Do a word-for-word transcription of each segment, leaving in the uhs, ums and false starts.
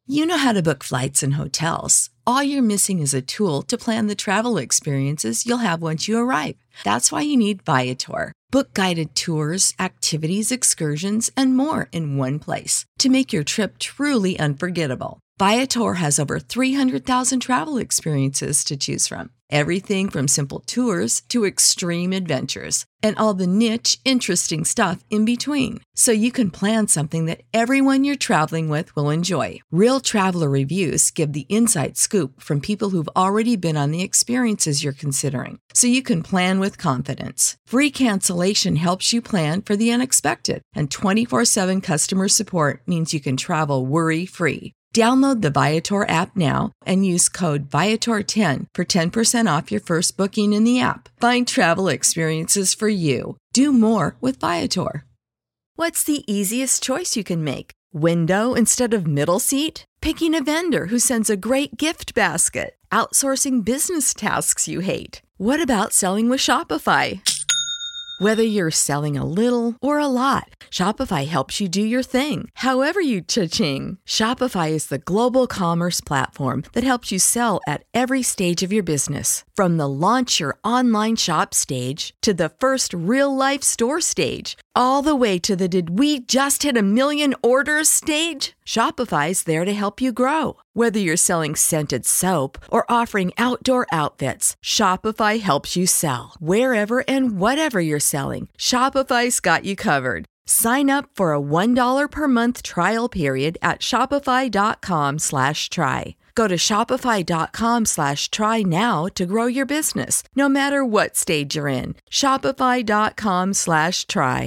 You know how to book flights and hotels. All you're missing is a tool to plan the travel experiences you'll have once you arrive. That's why you need Viator. Book guided tours, activities, excursions, and more in one place to make your trip truly unforgettable. Viator has over three hundred thousand travel experiences to choose from. Everything from simple tours to extreme adventures and all the niche, interesting stuff in between. So you can plan something that everyone you're traveling with will enjoy. Real traveler reviews give the inside scoop from people who've already been on the experiences you're considering. So you can plan with confidence. Free cancellation helps you plan for the unexpected. And twenty-four seven customer support means you can travel worry-free. Download the Viator app now and use code Viator ten for ten percent off your first booking in the app. Find travel experiences for you. Do more with Viator. What's the easiest choice you can make? Window instead of middle seat? Picking a vendor who sends a great gift basket? Outsourcing business tasks you hate? What about selling with Shopify? Whether you're selling a little or a lot, Shopify helps you do your thing, however you cha-ching. Shopify is the global commerce platform that helps you sell at every stage of your business. From the launch your online shop stage to the first real-life store stage, all the way to the did we just hit a million orders stage. Shopify's there to help you grow. Whether you're selling scented soap or offering outdoor outfits, Shopify helps you sell. Wherever and whatever you're selling, Shopify's got you covered. Sign up for a one dollar per month trial period at shopify.com slash try. Go to shopify.com slash try now to grow your business, no matter what stage you're in. Shopify.com slash try.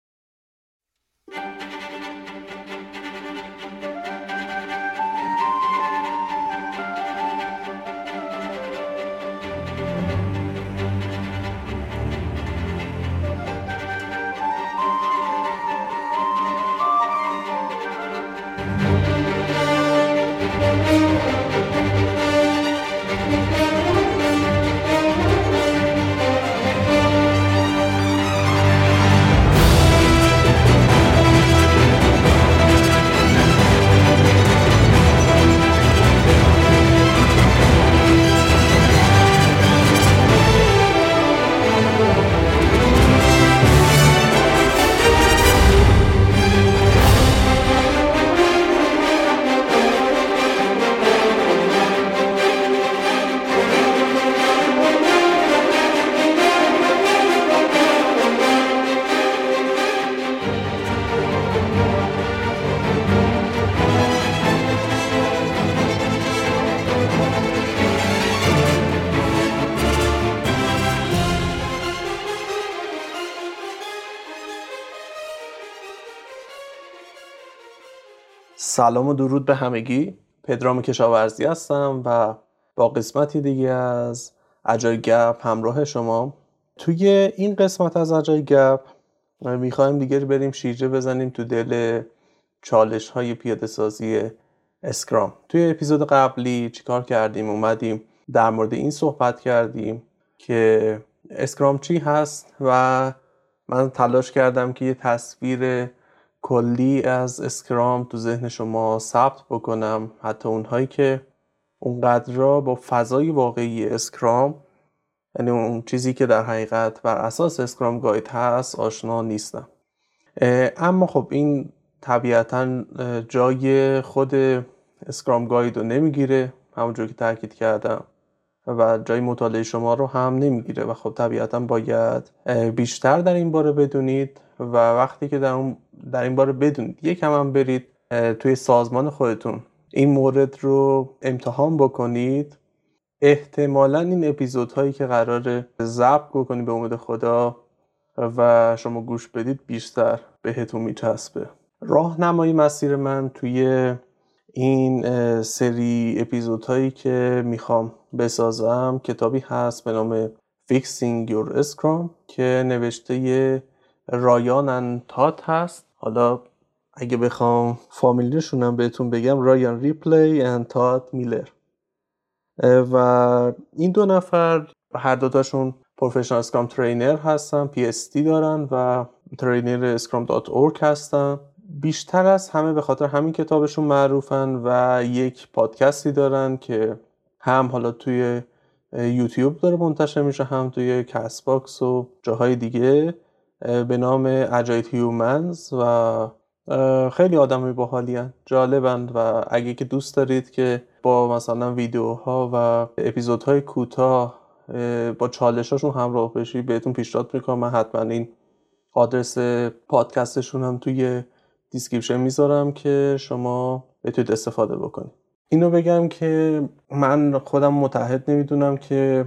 سلام و درود به همگی. پدرام کشاورزی هستم و با قسمتی دیگه از اجای گپ همراه شما. توی این قسمت از اجای گپ میخوایم دیگه بریم شیرجه بزنیم تو دل چالش های پیاده سازی اسکرام. توی اپیزود قبلی چیکار کردیم؟ اومدیم در مورد این صحبت کردیم که اسکرام چی هست و من تلاش کردم که یه تصویر کلی از اسکرام تو ذهن شما ثبت بکنم، حتی اونهایی که اونقدر را با فضای واقعی اسکرام، یعنی اون چیزی که در حقیقت بر اساس اسکرام گاید هست، آشنا نیستم. اما خب این طبیعتاً جای خود اسکرام گاید رو نمیگیره، همونجور که تاکید کردم، و جای مطالعه شما رو هم نمیگیره و خب طبیعتاً باید بیشتر در این باره بدونید و وقتی که در, اون در این باره بدونید یکم هم برید توی سازمان خودتون این مورد رو امتحان بکنید، احتمالاً این اپیزودهایی که قراره ضبط بکنید به امید خدا و شما گوش بدید بیشتر بهتون میچسبه. راهنمای مسیر من توی این سری اپیزودهایی که میخوام بسازم کتابی هست به نام Fixing Your Scrum که نوشته رایان اند تات هست. حالا اگه بخوام فامیلیشون هم بهتون بگم، رایان ریپلی اند تات میلر. و این دو نفر هر دوتاشون پروفشنال اسکرام ترینر هستن، پی اس تی دارن و ترینر اسکرام دات اورگ هستن بیشتر از همه به خاطر همین کتابشون معروفن و یک پادکستی دارن که هم حالا توی یوتیوب داره منتشر میشه، هم توی کست باکس و جاهای دیگه، به نام اجایل هیومنز و خیلی آدمای باحالین، جالبند و اگه که دوست دارید که با مثلا ویدیوها و اپیزودهای کوتاه با چالشاشون همراه بشی، بهتون پیشنهاد میکنم. من حتما این آدرس پادکستشون هم توی دیسکریپشن میذارم که شما بتونید استفاده بکنید. اینو بگم که من خودم متعهد نمیدونم که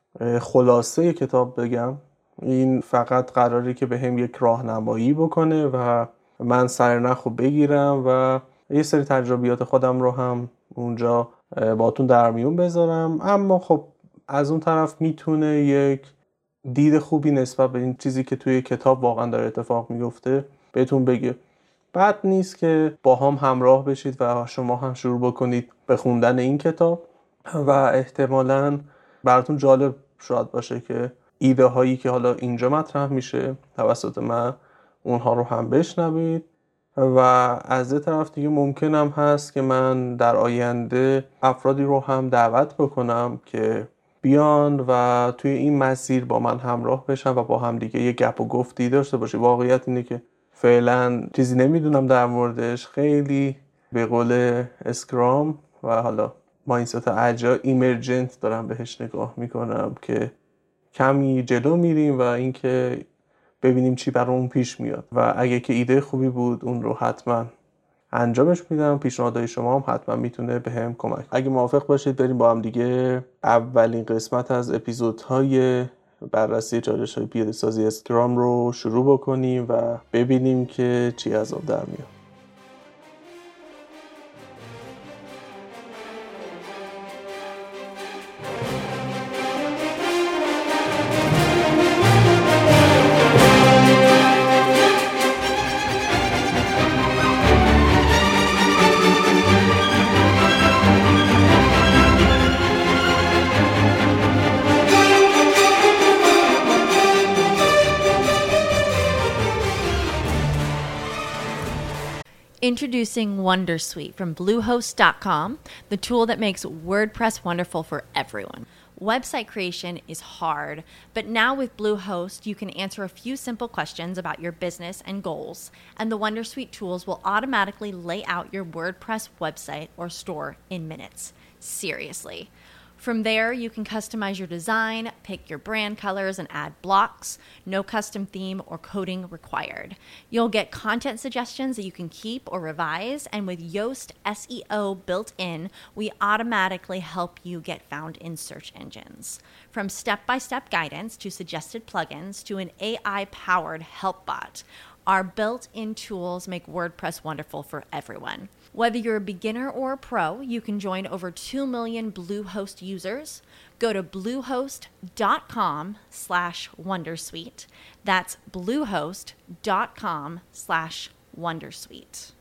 خلاصه کتاب بگم، این فقط قراره که به هم یک راهنمایی بکنه و من سرنخو بگیرم و یه سری تجربیات خودم رو هم اونجا باتون در میون بذارم. اما خب از اون طرف میتونه یک دید خوبی نسبت به این چیزی که توی کتاب واقعا داره اتفاق میفته بهتون بگه. بد نیست که با هم همراه بشید و شما هم شروع بکنید به خوندن این کتاب و احتمالاً براتون جالب شاید باشه که ایده هایی که حالا اینجا مطرح میشه توسط من اونها رو هم بشنوید. و از یه طرف دیگه ممکنم هست که من در آینده افرادی رو هم دعوت بکنم که بیان و توی این مسیر با من همراه بشن و با هم دیگه یه گپ و گفتی داشته باشه. واقعیت اینه که فعلا چیزی نمیدونم در موردش، خیلی به قول اسکرام و حالا مایندست اجایل ایمرجنت دارم بهش نگاه میکنم که کمی جلو میریم و اینکه ببینیم چی برامون پیش میاد و اگه که ایده خوبی بود اون رو حتما انجامش میدم. پیشنهادهای شما هم حتما میتونه به هم کمک. اگه موافق باشید بریم با هم دیگه اولین قسمت از اپیزودهای بررسی چالش‌های پیاده‌سازی اسکرام رو شروع بکنیم و ببینیم که چی از آب در میاد. Introducing Wondersuite from Bluehost dot com, the tool that makes WordPress wonderful for everyone. Website creation is hard, but now with Bluehost, you can answer a few simple questions about your business and goals, and the Wondersuite tools will automatically lay out your WordPress website or store in minutes. Seriously. From there, you can customize your design, pick your brand colors, and add blocks. No custom theme or coding required. You'll get content suggestions that you can keep or revise, and with Yoast S E O built in, we automatically help you get found in search engines. From step-by-step guidance to suggested plugins to an A I-powered help bot, our built-in tools make WordPress wonderful for everyone. Whether you're a beginner or a pro, you can join over two million Bluehost users. Go to bluehost.com slash wondersuite. That's bluehost.com slash wondersuite.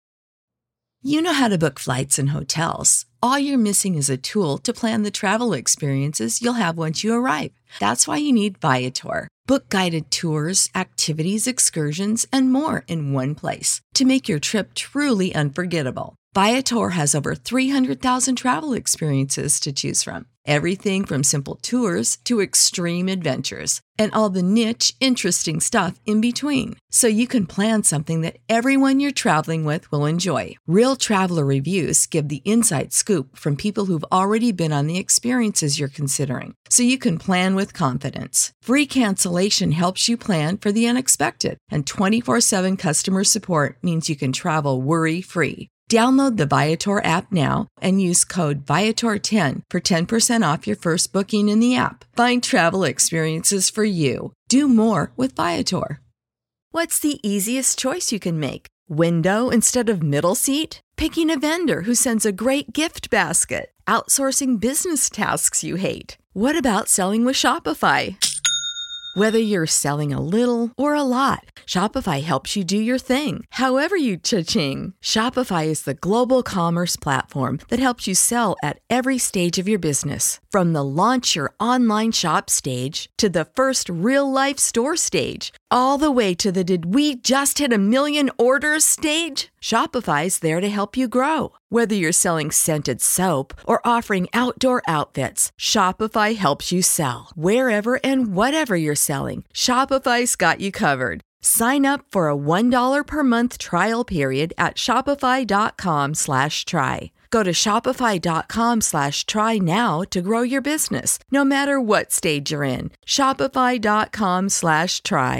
You know how to book flights and hotels. All you're missing is a tool to plan the travel experiences you'll have once you arrive. That's why you need Viator. Book guided tours, activities, excursions, and more in one place to make your trip truly unforgettable. Viator has over three hundred thousand travel experiences to choose from. Everything from simple tours to extreme adventures and all the niche, interesting stuff in between. So you can plan something that everyone you're traveling with will enjoy. Real traveler reviews give the inside scoop from people who've already been on the experiences you're considering. So you can plan with confidence. Free cancellation helps you plan for the unexpected. And twenty-four seven customer support means you can travel worry-free. Download the Viator app now and use code Viator ten for ten percent off your first booking in the app. Find travel experiences for you. Do more with Viator. What's the easiest choice you can make? Window instead of middle seat? Picking a vendor who sends a great gift basket? Outsourcing business tasks you hate? What about selling with Shopify? Whether you're selling a little or a lot, Shopify helps you do your thing, however you cha-ching. Shopify is the global commerce platform that helps you sell at every stage of your business. From the launch your online shop stage to the first real-life store stage, all the way to the did we just hit a million orders stage. Shopify's there to help you grow. Whether you're selling scented soap or offering outdoor outfits, Shopify helps you sell. Wherever and whatever you're selling, Shopify's got you covered. Sign up for a one dollar per month trial period at shopify.com slash try. Go to shopify.com slash try now to grow your business, no matter what stage you're in. Shopify.com slash try.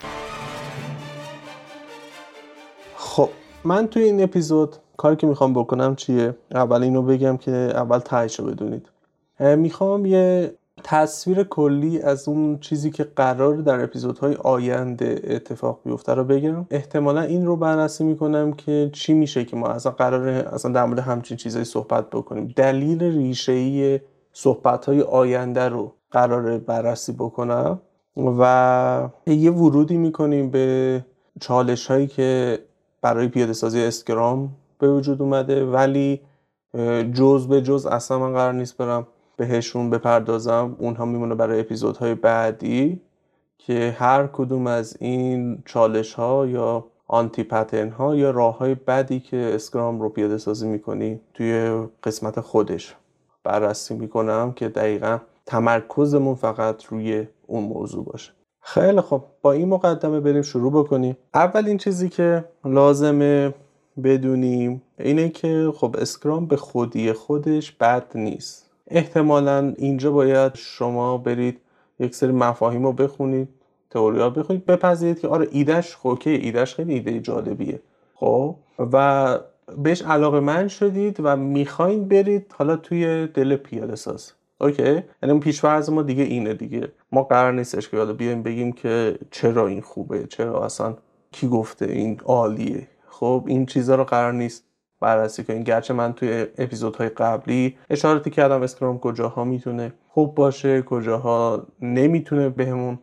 خب من توی این اپیزود کاری که میخوام بکنم چیه؟ اول اینو بگم که اول تهیشو بدونید. میخوام یه تصویر کلی از اون چیزی که قرار در اپیزودهای آینده اتفاق بیفته رو بگم. احتمالا این رو بررسی میکنم که چی میشه که ما اصلا قراره اصلا در مورد همچین چیزایی صحبت بکنیم. دلیل ریشه‌ای صحبت‌های آینده رو قراره بررسی بکنم و یه ورودی میکنیم به چالش‌هایی که برای پیاده‌سازی اسکرام به وجود اومده، ولی جز به جز اصلا من قرار نیست برم بهشون بپردازم. اونها میمونه برای اپیزودهای بعدی که هر کدوم از این چالش ها یا آنتی پترن ها یا راه های بعدی که اسکرام رو پیاده سازی میکنی توی قسمت خودش بررسی میکنم که دقیقا تمرکزمون فقط روی اون موضوع باشه. خیلی خب، با این مقدمه بریم شروع بکنیم. اولین چیزی که لازمه بدونیم اینه که خب اسکرام به خودی خودش بد نیست. احتمالاً اینجا باید شما برید یک سری مفاهیم رو بخونید، تئوری‌ها بخونید، بپذیرید که آره ایدهش اوکی، ایدهش خیلی ایده جالبیه، خب و بهش علاقه‌مند شدید و میخواین برید حالا توی دل پیاده ساز. اوکی، یعنی اون پیش‌فرض ما دیگه اینه دیگه. ما قرار نیستش که حالا بیایم بگیم که چرا این خوبه، چرا اصلا کی گفته این عالیه. خب این چیزا رو قرار نیست بررسی کنیم. گرچه من توی اپیزودهای قبلی اشاراتی کردم اسکرام کجاها میتونه خوب باشه، کجاها نمیتونه بهمون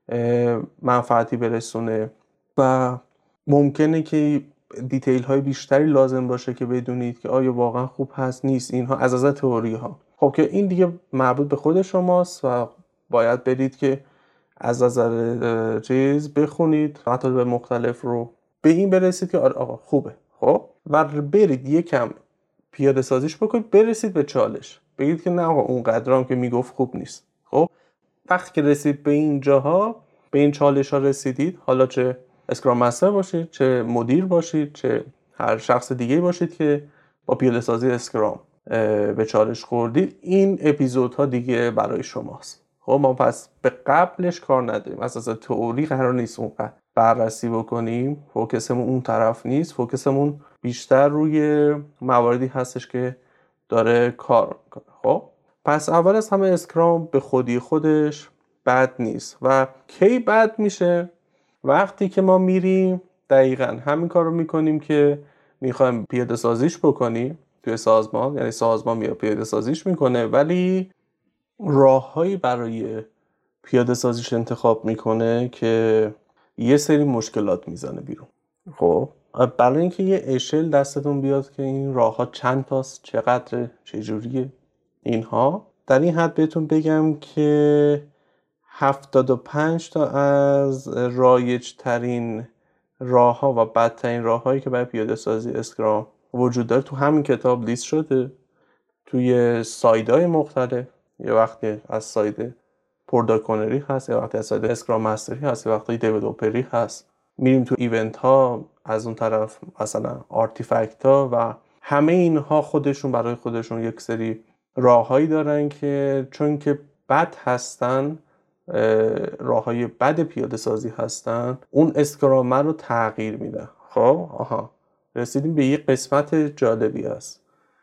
منفعتی برسونه و ممکنه که دیتیل های بیشتری لازم باشه که بدونید که آیا واقعا خوب هست نیست. اینها از نظر تئوری ها. خب که این دیگه مربوط به خود شماست و باید برید که از نظر چیز بخونید، مطالب مختلف رو به این برسید که آقا خوبه. خب و برید یکم پیاده سازیش بکنید، برسید به چالش، بگید که نه آقا اون قدرام که میگفت خوب نیست. خب وقتی که رسید به این جاها، به این چالش ها رسیدید، حالا چه اسکرام مستر باشید، چه مدیر باشید، چه هر شخص دیگه باشید که با پیاده سازی اسکرام به چالش خوردید، این اپیزودها دیگه برای شماست. خب ما پس به قبلش کار نداریم. اساسا تئوری قرار نیست اونقدر بررسی بکنیم، فوکسمون اون طرف نیست، فوکسمون بیشتر روی مواردی هستش که داره کار میکنه. خب پس اول از همه اسکرام به خودی خودش بد نیست. و کی بد میشه؟ وقتی که ما میریم دقیقاً همین کار رو میکنیم که میخوایم پیاده سازیش بکنیم توی سازمان، یعنی سازمان میاد پیاده سازیش میکنه ولی راههایی برای پیاده سازیش انتخاب میکنه که یه سری مشکلات میزنه بیرون. خب برای اینکه یه اشل دستتون بیاد که این راهها چند تاست، چقدر، چجوریه، اینها در این حد بهتون بگم که هفتاد و پنج تا از رایج ترین راه ها و بدترین راه هایی که برای پیاده سازی اسکرام وجود داره تو همین کتاب لیست شده توی سایدهای مختلف. یه وقتی از ساید پروداکت هست، یه وقتی از ساید اسکرام مستری هست، یه وقتی دیولپری هست. میریم تو ایونت ها، از اون طرف مثلا آرتیفکت ها و همه اینها خودشون برای خودشون یک سری راههایی دارن که چون که بد هستن، راههای بد پیاده سازی هستن، اون اسکرام رو تغییر میدن. خب آها رسیدیم به یه قسمت جالبی هست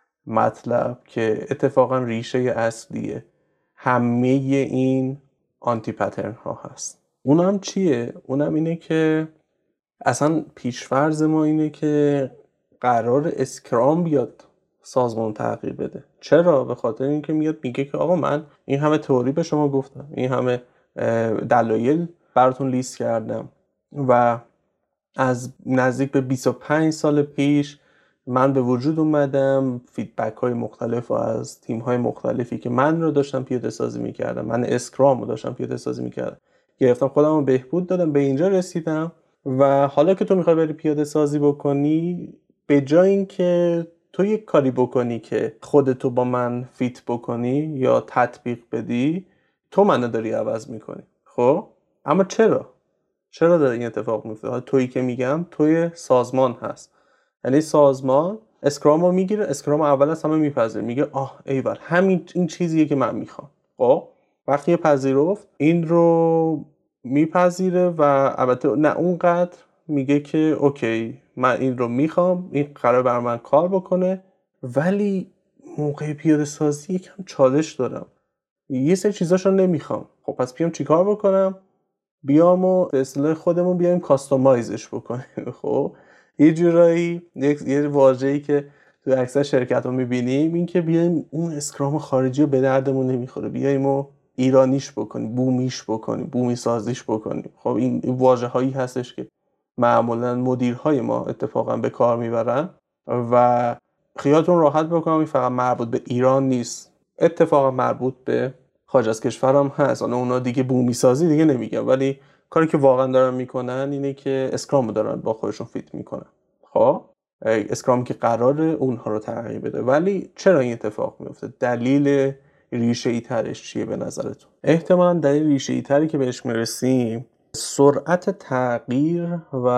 مطلب که اتفاقا ریشه اصلیه همه این آنتی پترن ها هست. اونم چیه؟ اونم اینه که اصلا پیشفرض ما اینه که قرار اسکرام بیاد سازمان تغییر بده. چرا؟ به خاطر اینکه میاد میگه که آقا من این همه تئوری به شما گفتم، این همه دلایل براتون لیست کردم و از نزدیک به بیست و پنج سال پیش من به وجود اومدم، فیدبک های مختلف از تیم های مختلفی که من رو داشتم پیاده سازی میکردم، من اسکرام رو داشتم پیاده سازی میکردم، گرفتم خودم رو بهبود دادم، به اینجا رسیدم. و حالا که تو میخوای بری پیاده سازی بکنی، به جای اینکه تو یک کاری بکنی که خودتو با من فیت بکنی یا تطبیق بدی، تو منو داری عوض میکنی. خب اما چرا چرا داره این اتفاق میفته؟ حالا تویی که میگم توی سازمان هست، یعنی سازمان اسکرام رو میگیره، اسکرام رو اول از همه میپذیره، میگه آه ایول همین این چیزیه که من میخوام. خب وقتی پذیرفت این رو میپذیره و البته نه اونقدر، میگه که اوکی من این رو میخوام، این قرار بر من کار بکنه، ولی موقع پیاده سازی یکم چالش دارم، یه سری چیزاشو نمیخوام. خب پس بیام چیکار بکنم؟ بیام و به اصطلاح خودمون بیایم کاستومایزش بکنیم. خب یه جورایی یه واژه‌ای که تو اکثر شرکت‌ها می‌بینیم این که بیایم اون اسکرام خارجی رو به دردمون نمیخوره، بیایم و ایرانیش بکنیم، بومیش بکنیم، بومی سازیش بکنیم. خب این واژه‌هایی هستش که معمولاً مدیرهای ما اتفاقاً به کار میبرن و خیالتون راحت بکنم این فقط مربوط به ایران نیست، اتفاقاً مربوط به خارج از کشورم هست. حالا اونا دیگه بومی سازی دیگه نمیگم، ولی کاری که واقعا دارن میکنن اینه که اسکرامو دارن با خودشون فیت میکنن. خب اسکرام که قراره اونها رو تغییر بده، ولی چرا این اتفاق میفته؟ دلیل ریشه ای ترش چیه به نظرتون؟ احتمالاً دلیل ریشه ای تری که بهش میرسیم سرعت تغییر و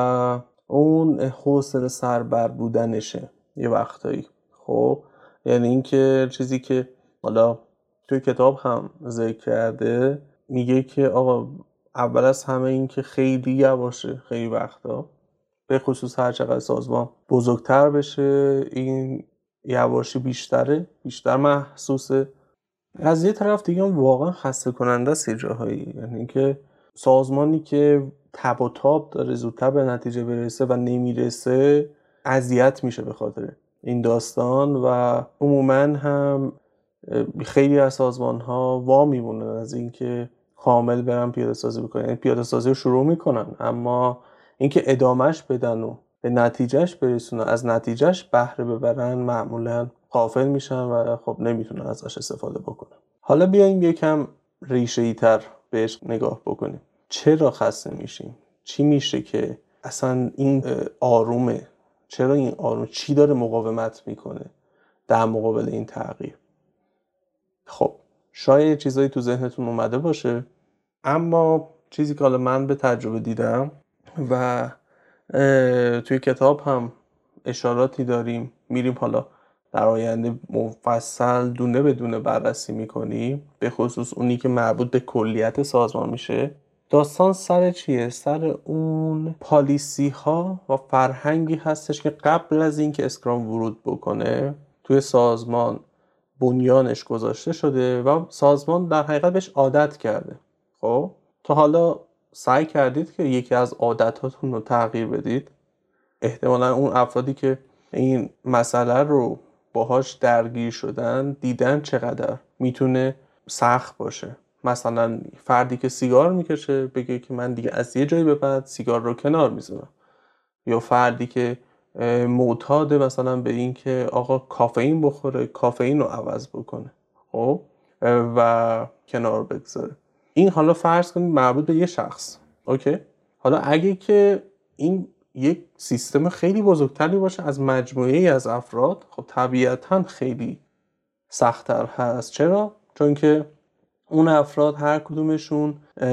اون حوصله سربر بودنشه یه وقتایی. خب یعنی اینکه چیزی که حالا توی کتاب هم ذکر کرده، میگه که آقا اول از همه این که خیلی یواشه، خیلی وقتا به خصوص هر چقدر سازمان بزرگتر بشه این یواشی بیشتره بیشتر محسوسه. از یه طرف دیگه هم واقعا خسته کننده است جاهایی، یعنی که سازمانی که تب و تاب داره زودتر به نتیجه برسه و نمیرسه اذیت میشه به خاطر این داستان و عموما هم خیلی از سازمان ها وا میمونن از اینکه کامل برن پیاده سازی بکنن. یعنی پیاده سازی رو شروع میکنن اما اینکه ادامهش بدن و به نتیجهش برسونن، از نتیجهش بهره ببرن، معمولا غافل میشن و خب نمیتونن ازش استفاده بکنن. حالا بیایم یکم ریشه‌ای تر بهش نگاه بکنیم. چرا خسته میشیم؟ چی میشه که اصلا این آرومه؟ چرا این آروم؟ چی داره مقاومت میکنه در مقابل این تغییر؟ خب شاید چیزایی تو ذهنتون اومده باشه، اما چیزی که حالا من به تجربه دیدم و توی کتاب هم اشاراتی داریم، میریم حالا در آینده مفصل دونه به دونه بررسی میکنیم، به خصوص اونی که مربوط به کلیت سازمان میشه. داستان سر چیه؟ سر اون پالیسی ها و فرهنگی هستش که قبل از اینکه اسکرام ورود بکنه توی سازمان بنیانش گذاشته شده و سازمان در حقیقت بهش عادت کرده. خب تا حالا سعی کردید که یکی از عادتاتون رو تغییر بدید؟ احتمالا اون افرادی که این مسئله رو باهاش درگیر شدن دیدن چقدر میتونه سخت باشه. مثلا فردی که سیگار میکشه بگه که من دیگه از یه جایی به بعد سیگار رو کنار میذارم، یا فردی که معتاده مثلا به این که آقا کافئین بخوره کافئین رو عوض بکنه خب و کنار بگذاره. این حالا فرض کنید مربوط به یه شخص. اوکی حالا اگه که این یک سیستم خیلی بزرگتری باشه از مجموعه‌ای از افراد، خب طبیعتاً خیلی سخت‌تر هست. چرا؟ چون که اون افراد هر کدومشون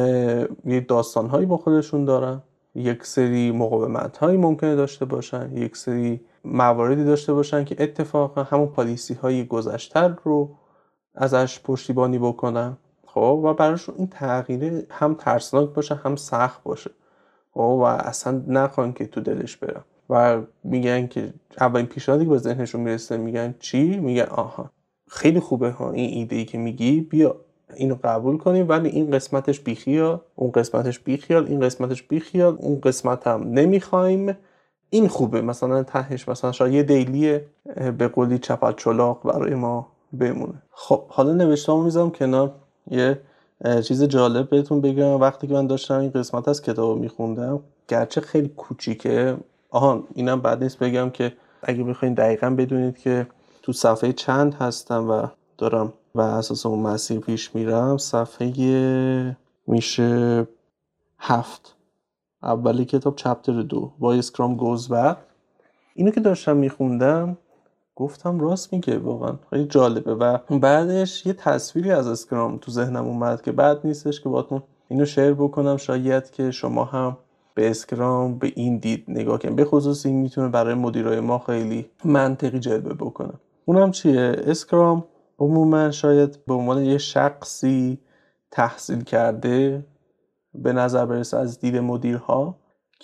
یه داستان‌هایی با خودشون دارن، یک سری مقاومت‌هایی ممکنه داشته باشن، یک سری مواردی داشته باشن که اتفاقا همون پالیسی‌های گذشته رو ازش پشتیبانی بکنن. خب و براشون این تغییر هم ترسناک باشه هم سخت باشه. خب و اصلا نخوان که تو دلش برن و میگن که اولین پیشنهادی که به ذهنشون میرسه میگن چی؟ میگن آها خیلی خوبه ها این ایده‌ای که میگی، بیا اینو قبول کنیم، ولی این قسمتش بیخیال، اون قسمتش بیخیال، این قسمتش بیخیال، اون قسمت هم نمیخوایم، این خوبه. مثلا تهش مثلا شاید یه دیلی به قولی چپت چلاق برای ما بمونه. خب حالا نوشته‌مو میذارم کنار. یه چیز جالب بهتون بگم، وقتی که من داشتم این قسمت از کتابو میخوندم، گرچه خیلی کوچیکه، آها اینم بعد نیست بگم که اگه بخواید دقیقاً بدونید که تو صفحه چند هستم و دارم و اساس اون مسیر پیش میرم، صفحه میشه هفت، اولی کتاب چپتر دو Why Scrum Goes Bad. اینو که داشتم میخوندم گفتم راست میگه، واقعا خیلی جالبه و بعدش یه تصویری از اسکرام تو ذهنم اومد که بد نیستش که باهاتون اینو شیر بکنم، شاید که شما هم به اسکرام به این دید نگاه کنید. به خصوص این میتونه برای مدیرای ما خیلی منطقی جلوه بکنه. اونم چیه؟ اسکرام عموما شاید به عنوان یه شخصی تحصیل کرده به نظر برسه از دید مدیرها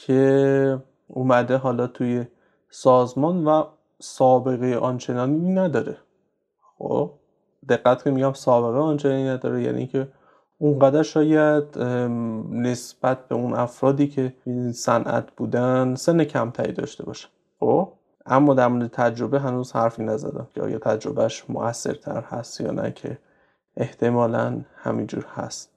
که اومده حالا توی سازمان و سابقه آنچنانی نداره. خب دقت که میگم سابقه آنچنانی نداره، یعنی که اونقدر شاید نسبت به اون افرادی که این صنعت بودن سن کمتری داشته باشه. خب اما در مورد تجربه هنوز حرفی نزدم که آیا تجربهش مؤثرتر هست یا نه، که احتمالاً همینجور هست.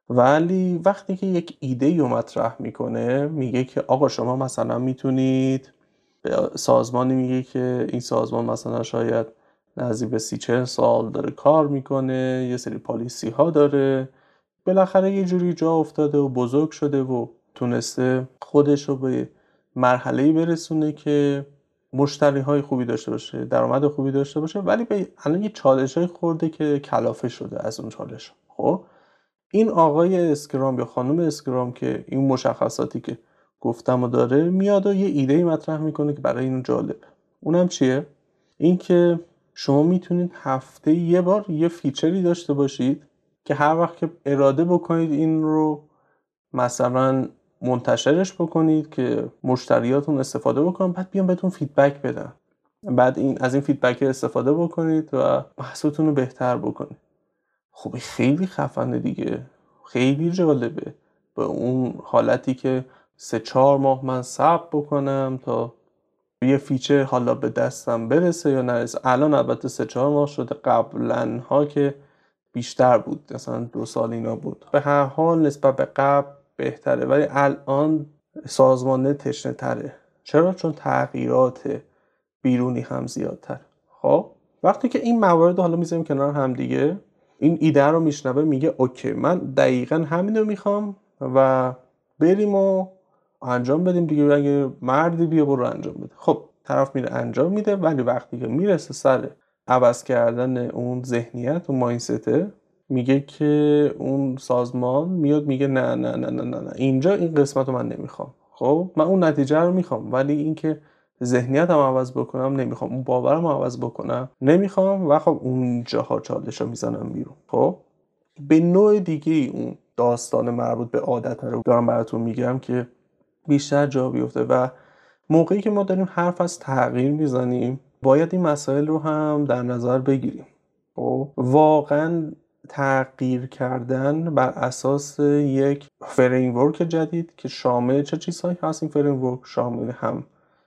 ولی وقتی که یک ایده رو مطرح میکنه میگه که آقا شما مثلا میتونید به سازمانی، میگه که این سازمان مثلا شاید نزدیک به سی چهل سال داره کار میکنه، یه سری پالیسی ها داره، بالاخره یه جوری جا افتاده و بزرگ شده و تونسته خودش رو به مرحله‌ای برسونه که مشتری های خوبی داشته باشه، درآمد خوبی داشته باشه، ولی به الان یه چالش های خورده که کلافه شده از اون چالش. خب این آقای اسکرام یا خانم اسکرام که این مشخصاتی که گفتم و داره، میاد و یه ایده مطرح میکنه که برای اینو جالبه. اونم چیه؟ این که شما میتونید هفته یه بار یه فیچری داشته باشید که هر وقت که اراده بکنید این رو مثلا منتشرش بکنید که مشتریاتون استفاده بکنن، بعد بیان بهتون فیدبک بدن، بعد این از این فیدبک استفاده بکنید و محصولتون رو بهتر بکنید. خب خیلی خفنه دیگه، خیلی جالبه. به اون حالتی که سه چهار ماه من صبر بکنم تا یه فیچر حالا به دستم برسه یا نرسه. الان البته سه چهار ماه شده، قبلا ها که بیشتر بود، مثلا دو سال اینا بود. به هر حال نسبت به قبل بهتره، ولی الان سازمانه تشنه تره. چرا؟ چون تغییرات بیرونی هم زیادتر. خب وقتی که این موارد حالا میذاریم کنار هم دیگه، این ایده رو میشنوه، میگه اوکی من دقیقاً همین رو میخوام و بریم و انجام بدیم دیگه، اگه مردی بیا برو انجام بده. خب طرف میره انجام میده، ولی وقتی که میرسه سر عوض کردن اون ذهنیت و مایندست، میگه که اون سازمان میاد میگه نه نه نه نه نه, نه. اینجا این قسمت رو من نمیخوام. خب من اون نتیجه رو میخوام، ولی اینکه ذهنیتم عوض بکنم نمیخوام، اون باورم عوض بکنم نمیخوام، و خب اونجاها چالش رو میزنم بیرون. خب به نوع دیگه اون داستان مربوط به عادت رو دارم براتون میگم که بیشتر جا بیفته. و موقعی که ما داریم حرف از تغییر میزنیم باید این مسائل رو هم در نظر بگیریم. خب واقعا تغییر کردن بر اساس یک فریم ورک جدید که شامل چه چیزهایی هست؟ این فریم ورک شامل هم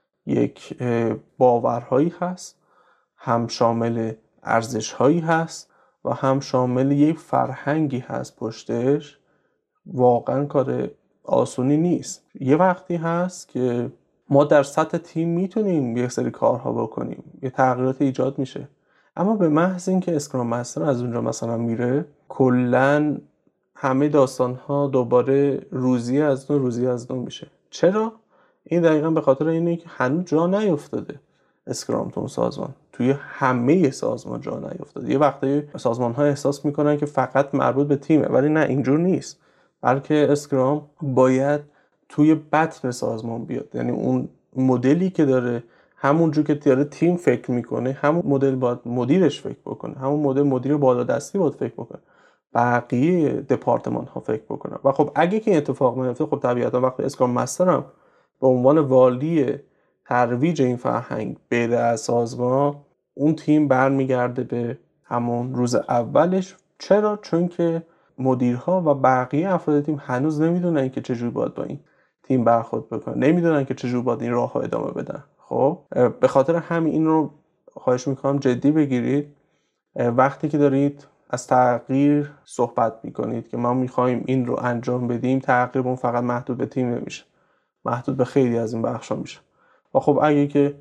یک باورهایی هست، هم شامل ارزشهایی هست و هم شامل یک فرهنگی هست پشتش. واقعا کار آسونی نیست. یه وقتی هست که ما در سطح تیم میتونیم یک سری کارها بکنیم، یه تغییرات ایجاد میشه، اما به محض اینکه اسکرام مستر از اونجا مثلا میره، کلن همه داستانها دوباره روزی از نو روزی از نو میشه. چرا؟ این دقیقا به خاطر اینه که هنوز جا نیفتاده اسکرام تو سازمان، توی همه سازمان جا نیفتاده. یه وقتی سازمان ها احساس میکنن که فقط مربوط به تیمه، ولی نه، اینجور نیست. بلکه اسکرام باید توی بطن سازمان بیاد، یعنی اون مدلی که داره، همونجور که داره تیم فکر میکنه، همون مدل باید مدیرش فکر بکنه، همون مدل مدیر بالادستی باید فکر بکنه، بقیه دپارتمان ها فکر بکنن. و خب اگه که اتفاق نیفته، خب طبیعتا وقتی اسکرام مسترم به عنوان والی ترویج این فرهنگ بره از سازمان، اون تیم برمیگرده به همون روز اولش. چرا؟ چون که مدیرها و بقیه افراد تیم هنوز نمیدونن که چجوری باید با این تیم برخورد بکنن، نمیدونن که چجوری باید این راهو ادامه بدن. خب به خاطر همین این رو خواهش میکنم جدی بگیرید وقتی که دارید از تغییر صحبت میکنید که ما میخوایم این رو انجام بدیم. تغییرمون فقط محدود به تیم نمیشه، محدود به خیلی از این بخشا میشه. و خب اگه که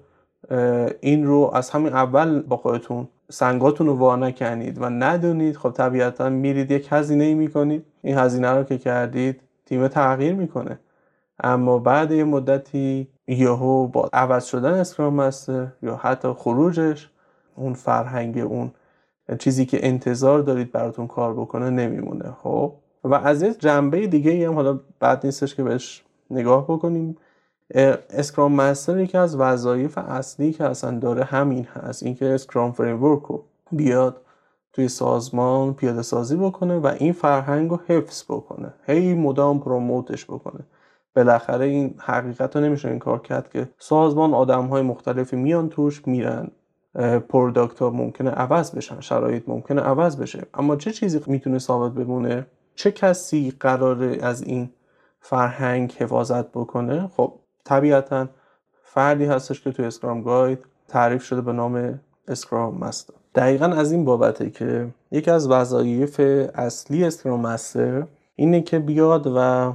این رو از همین اول با خودتون سنگاتون رو وا نکنید و ندونید، خب طبیعتا میرید یک هزینه ای میکنید. این هزینه رو که کردید، تیم تغییر میکنه، اما بعد یه مدتی یهو با عوض شدن اسکرام مستر یا حتی خروجش، اون فرهنگ، اون چیزی که انتظار دارید براتون کار بکنه نمیمونه. خب و از یه جنبه دیگه هم حالا بعد نیستش که بهش نگاه بکنیم، اسکرام مستر یکی از وظایف اصلی که اصلا داره همین هست، اینکه اسکرام فریمورک رو بیاد توی سازمان پیاده سازی بکنه و این فرهنگ رو حفظ بکنه، هی مدام پروموتش بکنه. بالاخره این حقیقت رو نمیشه این کار کرد که سازمان آدم های مختلفی میان توش میرن، پروداکت ها ممکنه عوض بشن، شرایط ممکنه عوض بشه، اما چه چیزی میتونه ثابت بمونه؟ چه کسی قراره از این فرهنگ حفاظت بکنه؟ خب طبیعتاً فردی هستش که توی اسکرام گاید تعریف شده به نام اسکرام مستر. دقیقاً از این بابته که یکی از وظایف اصلی اسکرام مستر اینه که بیاد و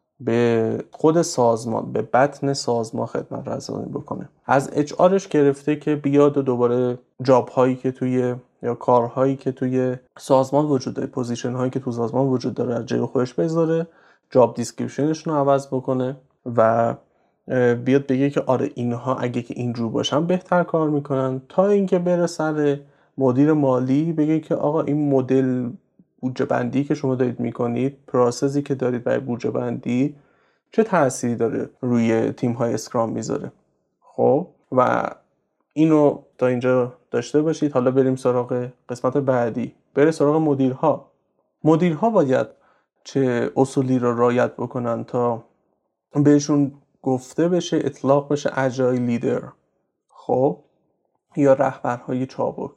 به خود سازمان، به بطن سازمان خدمت رسانی بکنه. از اچ آرش گرفته که بیاد و دوباره جاب هایی که توی یا کارهایی که توی سازمان وجود داره، پوزیشن هایی که تو سازمان وجود داره از جای خودش بذاره، جاب دیسکریپشنشون رو عوض بکنه و بیاد بگه که آره اینها اگه که اینجور باشن بهتر کار میکنن، تا اینکه بره سر مدیر مالی بگه که آقا این مدل بودجه بندی که شما دارید میکنید، پروسسی که دارید برای بودجه بندی چه تأثیری داره روی تیم های اسکرام میذاره. خب و اینو تا اینجا داشته باشید. حالا بریم سراغ قسمت بعدی، بره سراغ مدیرها. مدیرها باید چه اصولی رو رعایت بکنن تا بهشون گفته بشه، اطلاق بشه اجایل لیدر، خب یا رهبرهای چابک.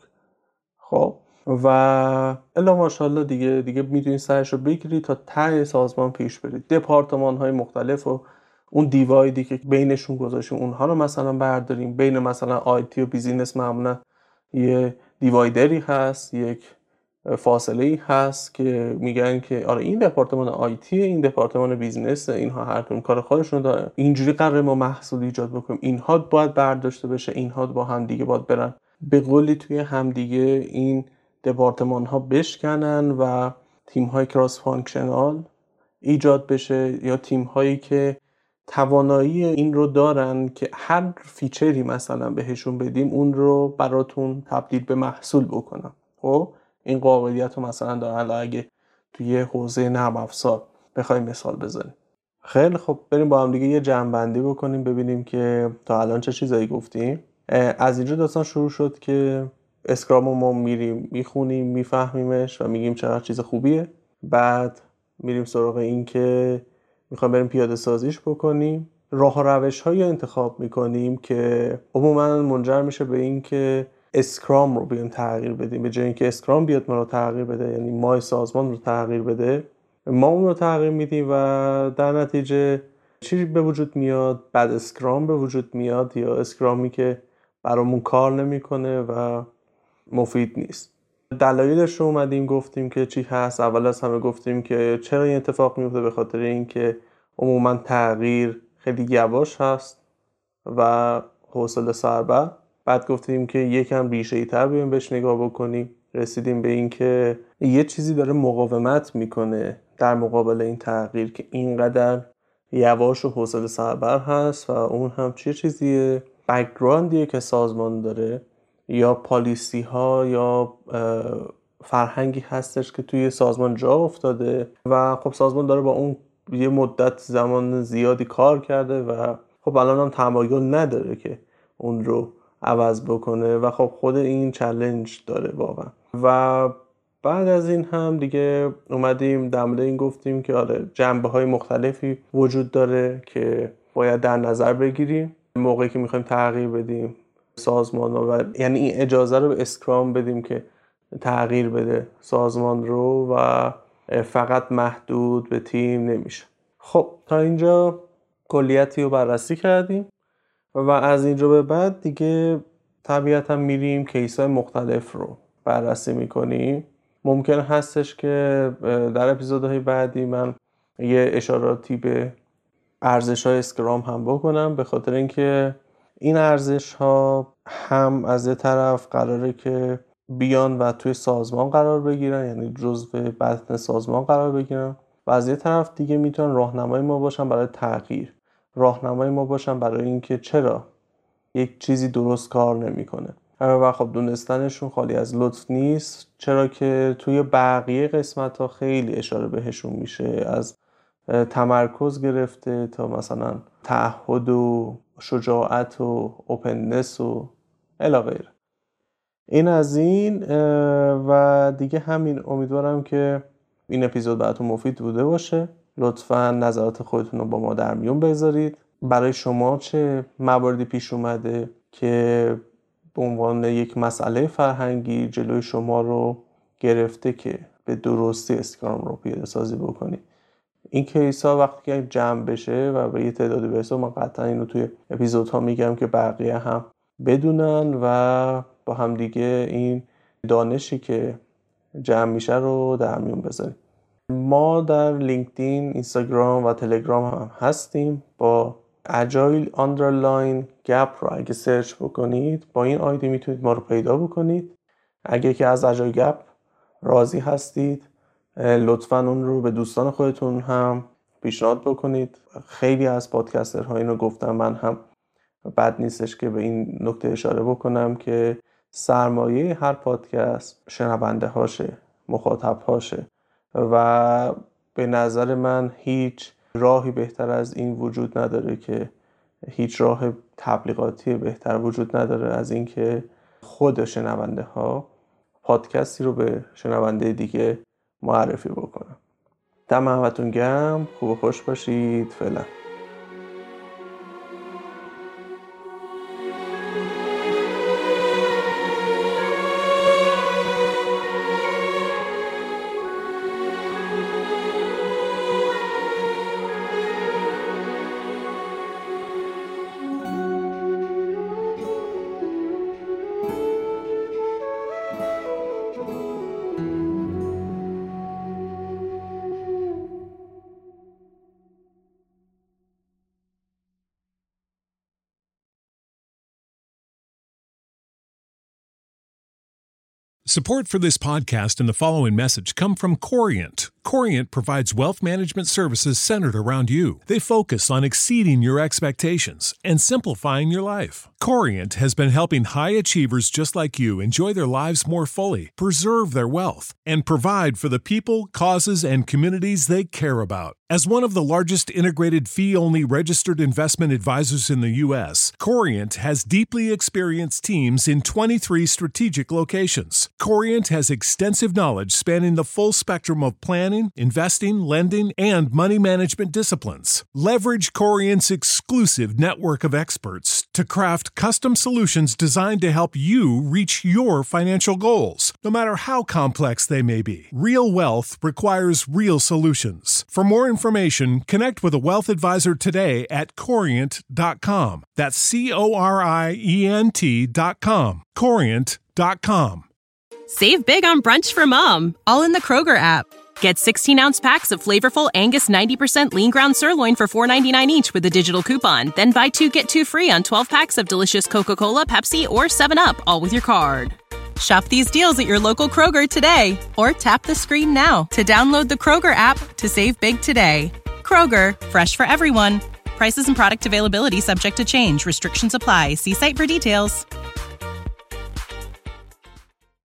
خب و الا ماشاءالله دیگه دیگه میتونید سرش رو بگیری تا ته سازمان پیش برید. دپارتمان های مختلف و اون دیوایدی که بینشون گذاشتیم اونها رو مثلا برداریم. بین مثلا آیتی و بیزینس معمولا یه دیوایدری هست، یک فاصله ای هست که میگن که آره این دپارتمان آیتی، این دپارتمان بیزینس، اینها هر کدوم کار خودشون داره، اینجوری قراره ما محصول ایجاد بکنیم، اینها باید برداشته بشه، اینها با هم دیگه باید برن به قولی توی همدیگه این دپارتمان ها بشکنن و تیم های کراس فانکشنال ایجاد بشه، یا تیم هایی که توانایی این رو دارن که هر فیچری مثلا بهشون بدیم اون رو براتون تبدیل به محصول بکنن. خب این قابلیت رو مثلا دارن اگه توی حوزه نرم افزار بخوایم مثال بزنیم. خیلی خب بریم با هم دیگه یه جمع‌بندی بکنیم ببینیم که تا الان چه چیزایی گفتیم. از اینجا داستان شروع شد که اسکرام رو ما میریم میخونیم میفهمیمش و میگیم چقدر چیز خوبیه، بعد میریم سراغ این که میخوایم بریم پیاده سازیش بکنیم، راه و روش هایی انتخاب میکنیم که عموما منجر میشه به این که اسکرام رو بیایم تغییر بدیم، به جای اینکه اسکرام بیاد ما رو تغییر بده، یعنی ما سازمان رو تغییر بده، ما اون رو تغییر میدیم و در نتیجه چی به وجود میاد؟ بعد اسکرام به وجود میاد، یا اسکرامی که برامون کار نمیکنه و مفید نیست. دلایلش رو اومدیم گفتیم که چی هست. اول از همه گفتیم که چرا این اتفاق میفته، به خاطر اینکه عموما تغییر خیلی یواش هست و حوصله سربر. بعد گفتیم که یکم ریشه‌ای تر بیایم بهش نگاه بکنیم، رسیدیم به این که یه چیزی داره مقاومت میکنه در مقابل این تغییر که اینقدر یواش و حوصله سربر هست، و اون هم چه چیزیه؟ بک‌گراندیه که سازمان داره، یا پالیسی ها یا فرهنگی هستش که توی سازمان جا افتاده و خب سازمان داره با اون یه مدت زمان زیادی کار کرده و خب الان هم تمایل نداره که اون رو عوض بکنه و خب خود این چالش داره واقعا. و بعد از این هم دیگه اومدیم در مورد این گفتیم که آره جنبه‌های مختلفی وجود داره که باید در نظر بگیریم موقعی که میخوایم تغییر بدیم سازمان رو، و یعنی این اجازه رو به اسکرام بدیم که تغییر بده سازمان رو و فقط محدود به تیم نمیشه. خب تا اینجا کلیتی رو بررسی کردیم و از اینجا به بعد دیگه طبیعتا میریم کیس‌های مختلف رو بررسی میکنیم. ممکن هستش که در اپیزودهای بعدی من یه اشاراتی به ارزش‌های اسکرام هم بکنم، به خاطر اینکه این ارزش‌ها هم از یه طرف قراره که بیان و توی سازمان قرار بگیرن، یعنی جزء بطن سازمان قرار بگیرن، و از یه طرف دیگه میتونن راهنمای ما باشن برای تغییر، راهنمای ما باشن برای اینکه چرا یک چیزی درست کار نمیکنه. و خب دونستنشون خالی از لطف نیست، چرا که توی بقیه قسمت ها خیلی اشاره بهشون میشه، از تمرکز گرفته تا مثلا تعهد و شجاعت و اوپننس و الی غیره. این از این و دیگه همین. امیدوارم که این اپیزود براتون مفید بوده باشه. لطفاً نظرات خودتون رو با ما در میون بذارید. برای شما چه مواردی پیش اومده که به عنوان یک مسئله فرهنگی جلوی شما رو گرفته که به درستی استیگرام رو پیاده سازی بکنید؟ این کیس ها وقتی که جمع بشه و به یه تعدادی برسه، من قطعا اینو توی اپیزودها میگم که بقیه هم بدونن و با هم دیگه این دانشی که جمع میشه رو در میون بذاریم. ما در لینکدین، اینستاگرام و تلگرام هم هستیم با اجایل آندرلاین گپ رو اگه سرچ بکنید با این آیدی میتونید ما رو پیدا بکنید. اگه که از اجایل گپ راضی هستید لطفاً اون رو به دوستان خودتون هم پیشنهاد بکنید. خیلی از پادکسترها اینو گفتم، من هم بد نیستش که به این نکته اشاره بکنم که سرمایه هر پادکست شنونده هاشه، مخاطب هاشه و به نظر من هیچ راهی بهتر از این وجود نداره، که هیچ راه تبلیغاتی بهتر وجود نداره از این که خود شنونده ها پادکستی رو به شنونده دیگه معرفی بکنم. دم همتون گرم، خوب و خوش باشید. فعلا. Support for this podcast and the following message come from Corient. Corient provides wealth management services centered around you. They focus on exceeding your expectations and simplifying your life. Corient has been helping high achievers just like you enjoy their lives more fully, preserve their wealth, and provide for the people, causes, and communities they care about. As one of the largest integrated fee-only registered investment advisors in the U S, Corient has deeply experienced teams in twenty-three strategic locations. Corient has extensive knowledge spanning the full spectrum of planning, investing, lending, and money management disciplines. Leverage Corient's exclusive network of experts to craft custom solutions designed to help you reach your financial goals, no matter how complex they may be. Real wealth requires real solutions. For more information, connect with a wealth advisor today at corient dot com. That's C O R I E N T dot com. corient dot com. Save big on brunch for mom, all in the Kroger app. Get sixteen-ounce packs of flavorful Angus ninety percent lean ground sirloin for four ninety-nine each with a digital coupon. Then buy two, get two free on twelve packs of delicious Coca-Cola, Pepsi, or seven up, all with your card. Shop these deals at your local Kroger today, or tap the screen now to download the Kroger app to save big today. Kroger, fresh for everyone. Prices and product availability subject to change. Restrictions apply. See site for details.